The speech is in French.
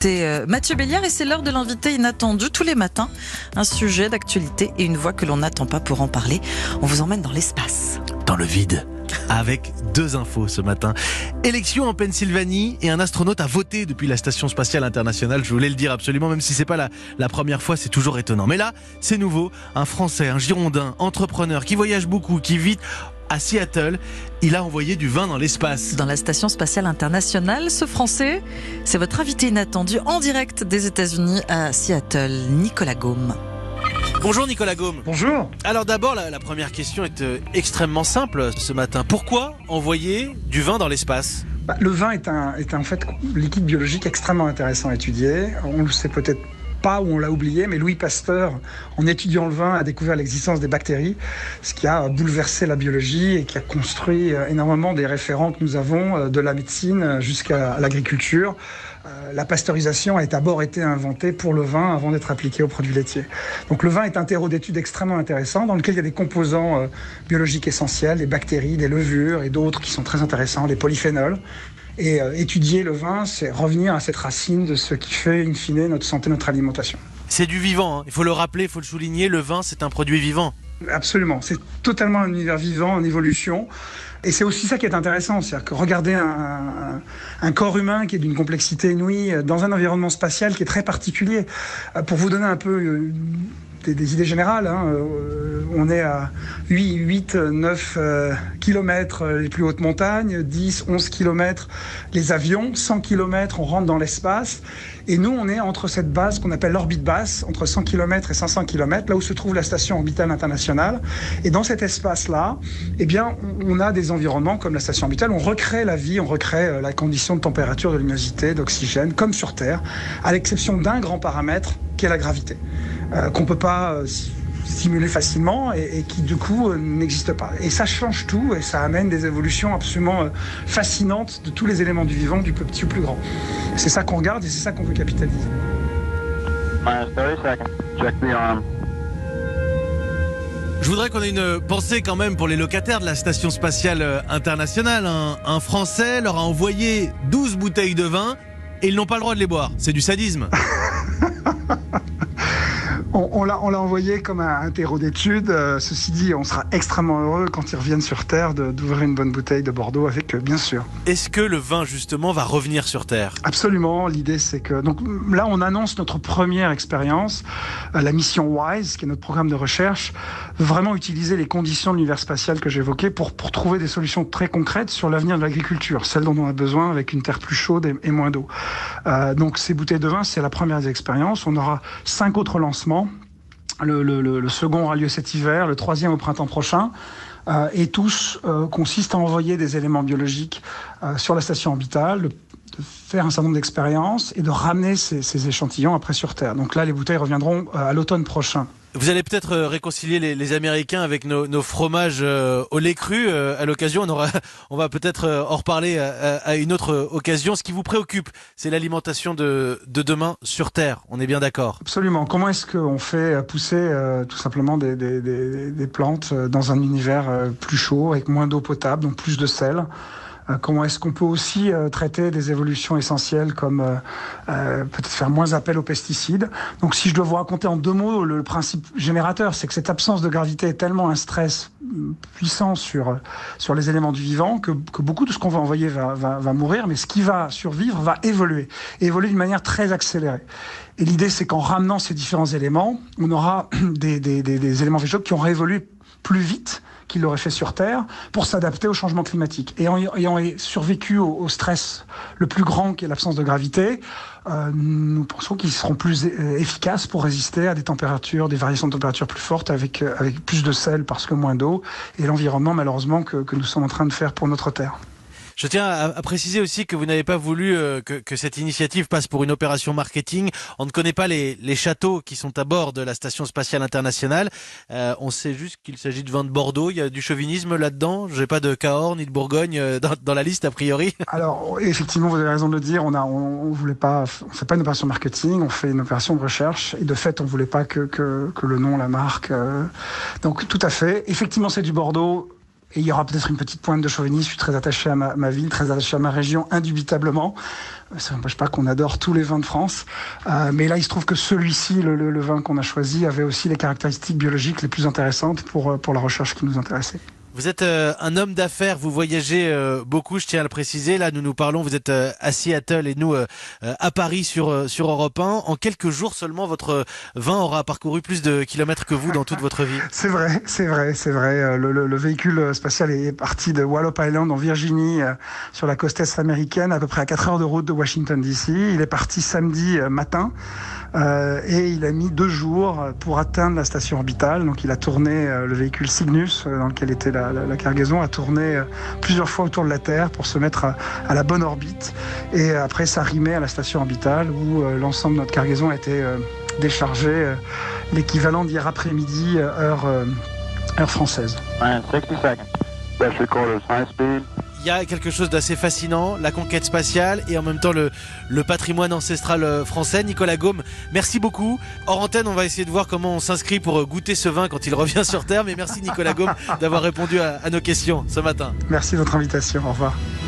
C'est Mathieu Béliard et c'est l'heure de l'invité inattendu tous les matins. Un sujet d'actualité et une voix que l'on n'attend pas pour en parler. On vous emmène dans l'espace. Dans le vide. Avec deux infos ce matin. Élection en Pennsylvanie et un astronaute a voté depuis la Station Spatiale Internationale. Je voulais le dire absolument, même si c'est pas la première fois, c'est toujours étonnant. Mais là, c'est nouveau. Un Français, un Girondin, entrepreneur qui voyage beaucoup, qui vit à Seattle, il a envoyé du vin dans l'espace. Dans la Station Spatiale Internationale, ce Français, c'est votre invité inattendu en direct des États-Unis à Seattle, Nicolas Gaume. Bonjour Nicolas Gaume. Bonjour. Alors d'abord, la première question est extrêmement simple ce matin. Pourquoi envoyer du vin dans l'espace ? Le vin est en fait liquide biologique extrêmement intéressant à étudier. On ne le sait peut-être pas ou on l'a oublié, mais Louis Pasteur, en étudiant le vin, a découvert l'existence des bactéries, ce qui a bouleversé la biologie et qui a construit énormément des référents que nous avons de la médecine jusqu'à l'agriculture. La pasteurisation a d'abord été inventée pour le vin avant d'être appliquée aux produits laitiers. Donc le vin est un terreau d'études extrêmement intéressant dans lequel il y a des composants biologiques essentiels, des bactéries, des levures et d'autres qui sont très intéressants, les polyphénols. Et étudier le vin, c'est revenir à cette racine de ce qui fait, in fine, notre santé, notre alimentation. C'est du vivant, hein. Il faut le rappeler, il faut le souligner, le vin c'est un produit vivant. Absolument, c'est totalement un univers vivant, en évolution. Et c'est aussi ça qui est intéressant, c'est-à-dire que regarder un corps humain qui est d'une complexité inouïe dans un environnement spatial qui est très particulier. Pour vous donner un peu des idées générales, on est à 8, 9 kilomètres les plus hautes montagnes, 10, 11 kilomètres les avions, 100 kilomètres on rentre dans l'espace. Et nous, on est entre cette base qu'on appelle l'orbite basse, entre 100 km et 500 km, là où se trouve la station orbitale internationale. Et dans cet espace-là, eh bien, on a des environnements comme la station orbitale. On recrée la vie, on recrée la condition de température, de luminosité, d'oxygène, comme sur Terre, à l'exception d'un grand paramètre qui est la gravité, qu'on ne peut pas stimuler facilement et qui du coup n'existe pas. Et ça change tout et ça amène des évolutions absolument fascinantes de tous les éléments du vivant, du plus petit au plus grand. C'est ça qu'on regarde et c'est ça qu'on veut capitaliser. Je voudrais qu'on ait une pensée quand même pour les locataires de la Station Spatiale Internationale. Un Français leur a envoyé 12 bouteilles de vin et ils n'ont pas le droit de les boire. C'est du sadisme. On l'a envoyé comme un terreau d'études. Ceci dit, on sera extrêmement heureux quand ils reviennent sur Terre d'ouvrir une bonne bouteille de Bordeaux avec eux, bien sûr. Est-ce que le vin, justement, va revenir sur Terre ? Absolument. L'idée, c'est que... Donc là, on annonce notre première expérience. La mission WISE, qui est notre programme de recherche, veut vraiment utiliser les conditions de l'univers spatial que j'évoquais pour trouver des solutions très concrètes sur l'avenir de l'agriculture, celle dont on a besoin avec une terre plus chaude et moins d'eau. Donc ces bouteilles de vin, c'est la première des expériences. On aura 5 autres lancements. Le second aura lieu cet hiver, le troisième au printemps prochain. Et tous consistent à envoyer des éléments biologiques sur la station orbitale, de faire un certain nombre d'expériences et de ramener ces échantillons après sur Terre. Donc là, les bouteilles reviendront à l'automne prochain. Vous allez peut-être réconcilier les Américains avec nos fromages au lait cru. À l'occasion, on va peut-être en reparler à une autre occasion. Ce qui vous préoccupe, c'est l'alimentation de demain sur Terre. On est bien d'accord ? Absolument. Comment est-ce qu'on fait pousser tout simplement des plantes dans un univers plus chaud, avec moins d'eau potable, donc plus de sel ? Comment est-ce qu'on peut aussi traiter des évolutions essentielles comme peut-être faire moins appel aux pesticides. Donc si je dois vous raconter en 2 mots le principe générateur, c'est que cette absence de gravité est tellement un stress puissant sur les éléments du vivant que beaucoup de ce qu'on va envoyer va mourir, mais ce qui va survivre va évoluer d'une manière très accélérée. Et l'idée, c'est qu'en ramenant ces différents éléments, on aura des éléments végétaux qui ont réévolué plus vite qu'il l'aurait fait sur Terre pour s'adapter au changement climatique. Et ayant survécu au stress le plus grand qui est l'absence de gravité, nous pensons qu'ils seront plus efficaces pour résister à des variations de température plus fortes avec plus de sel parce que moins d'eau et l'environnement malheureusement que nous sommes en train de faire pour notre Terre. Je tiens à préciser aussi que vous n'avez pas voulu que cette initiative passe pour une opération marketing. On ne connaît pas les châteaux qui sont à bord de la Station Spatiale Internationale. On sait juste qu'il s'agit de vin de Bordeaux. Il y a du chauvinisme là-dedans. J'ai pas de Cahors ni de Bourgogne dans la liste a priori. Alors effectivement, vous avez raison de le dire. On voulait pas, on fait pas une opération marketing. On fait une opération de recherche. Et de fait, on voulait pas que le nom, la marque. Donc tout à fait. Effectivement, c'est du Bordeaux. Et il y aura peut-être une petite pointe de chauvinisme. Je suis très attaché à ma ville, très attaché à ma région, indubitablement. Ça n'empêche pas qu'on adore tous les vins de France. Mais là, il se trouve que celui-ci, le vin qu'on a choisi, avait aussi les caractéristiques biologiques les plus intéressantes pour la recherche qui nous intéressait. Vous êtes un homme d'affaires, vous voyagez beaucoup, je tiens à le préciser. Là, nous parlons, vous êtes à Seattle et nous à Paris sur Europe 1. En quelques jours seulement, votre vin aura parcouru plus de kilomètres que vous dans toute votre vie. C'est vrai. Le véhicule spatial est parti de Wallop Island en Virginie, sur la côte est américaine, à peu près à 4 heures de route de Washington DC. Il est parti samedi matin. Et il a mis 2 jours pour atteindre la station orbitale. Donc il a tourné le véhicule Cygnus dans lequel était la cargaison, a tourné plusieurs fois autour de la Terre pour se mettre à la bonne orbite. Et après s'arrimer à la station orbitale où l'ensemble de notre cargaison a été déchargé, l'équivalent d'hier après-midi, heure française. 60 seconds. Best recorders, high speed. Il y a quelque chose d'assez fascinant, la conquête spatiale et en même temps le patrimoine ancestral français. Nicolas Gaume, merci beaucoup. Hors antenne, on va essayer de voir comment on s'inscrit pour goûter ce vin quand il revient sur Terre. Mais merci Nicolas Gaume d'avoir répondu à nos questions ce matin. Merci de votre invitation. Au revoir.